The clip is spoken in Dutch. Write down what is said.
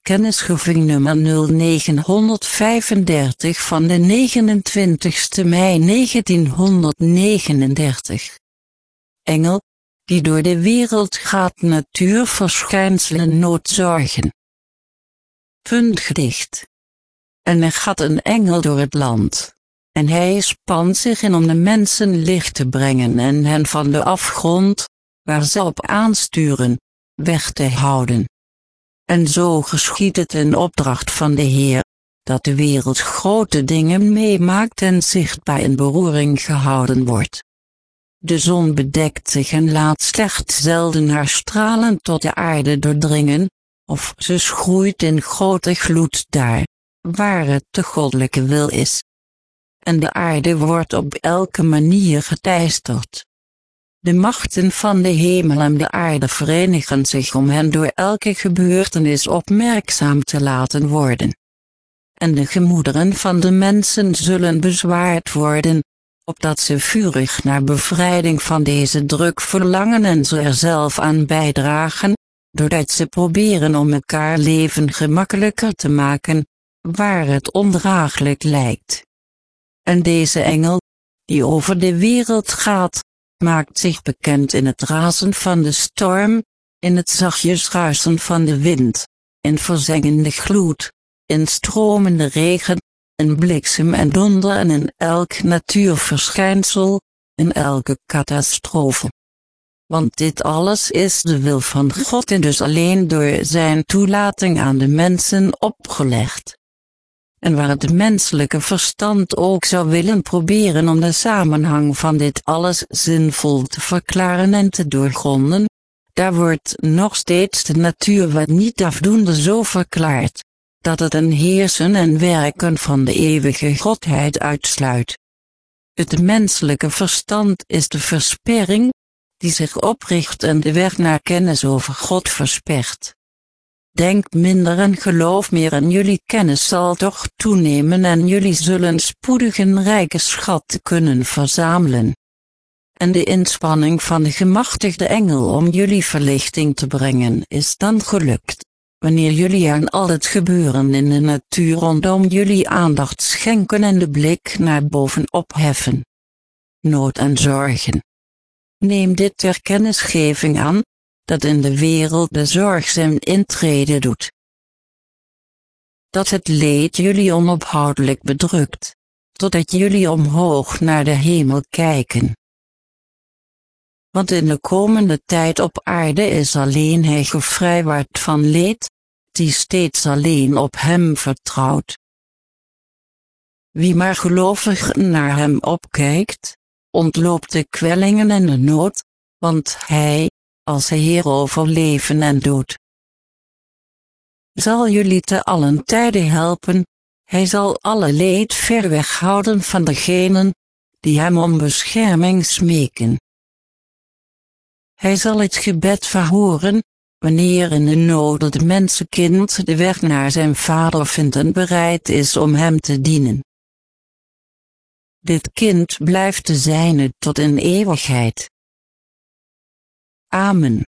Kennisgeving nummer 0935 van de 29 mei 1939. Engel, die door de wereld gaat natuurverschijnselen noodzorgen. Puntgedicht. En er gaat een engel door het land. En hij spant zich in om de mensen licht te brengen en hen van de afgrond, waar ze op aansturen, weg te houden. En zo geschiedt het in opdracht van de Heer, dat de wereld grote dingen meemaakt en zichtbaar in beroering gehouden wordt. De zon bedekt zich en laat slechts zelden haar stralen tot de aarde doordringen, of ze schroeit in grote gloed daar, waar het de goddelijke wil is. En de aarde wordt op elke manier geteisterd. De machten van de hemel en de aarde verenigen zich om hen door elke gebeurtenis opmerkzaam te laten worden. En de gemoederen van de mensen zullen bezwaard worden, opdat ze vurig naar bevrijding van deze druk verlangen en ze er zelf aan bijdragen, doordat ze proberen om elkaar leven gemakkelijker te maken, waar het ondraaglijk lijkt. En deze engel, die over de wereld gaat, maakt zich bekend in het razen van de storm, in het zachtjes ruisen van de wind, in verzengende gloed, in stromende regen, in bliksem en donder en in elk natuurverschijnsel, in elke catastrofe. Want dit alles is de wil van God en dus alleen door zijn toelating aan de mensen opgelegd. En waar het menselijke verstand ook zou willen proberen om de samenhang van dit alles zinvol te verklaren en te doorgronden, daar wordt nog steeds de natuurwet niet afdoende zo verklaard, dat het een heersen en werken van de eeuwige Godheid uitsluit. Het menselijke verstand is de versperring, die zich opricht en de weg naar kennis over God verspert. Denk minder en geloof meer en jullie kennis zal toch toenemen en jullie zullen spoedig een rijke schat kunnen verzamelen. En de inspanning van de gemachtigde engel om jullie verlichting te brengen is dan gelukt, wanneer jullie aan al het gebeuren in de natuur rondom jullie aandacht schenken en de blik naar boven opheffen. Nood en zorgen. Neem dit ter kennisgeving aan, dat in de wereld de zorg zijn intrede doet. Dat het leed jullie onophoudelijk bedrukt, totdat jullie omhoog naar de hemel kijken. Want in de komende tijd op aarde is alleen hij gevrijwaard van leed, die steeds alleen op hem vertrouwt. Wie maar gelovig naar hem opkijkt, ontloopt de kwellingen en de nood, want hij, als de Heer over leven en dood, zal jullie te allen tijde helpen, hij zal alle leed ver weg houden van degenen, die hem om bescherming smeken. Hij zal het gebed verhoren, wanneer in de nood het mensenkind de weg naar zijn vader vindt en bereid is om hem te dienen. Dit kind blijft de zijne tot in eeuwigheid. Amen.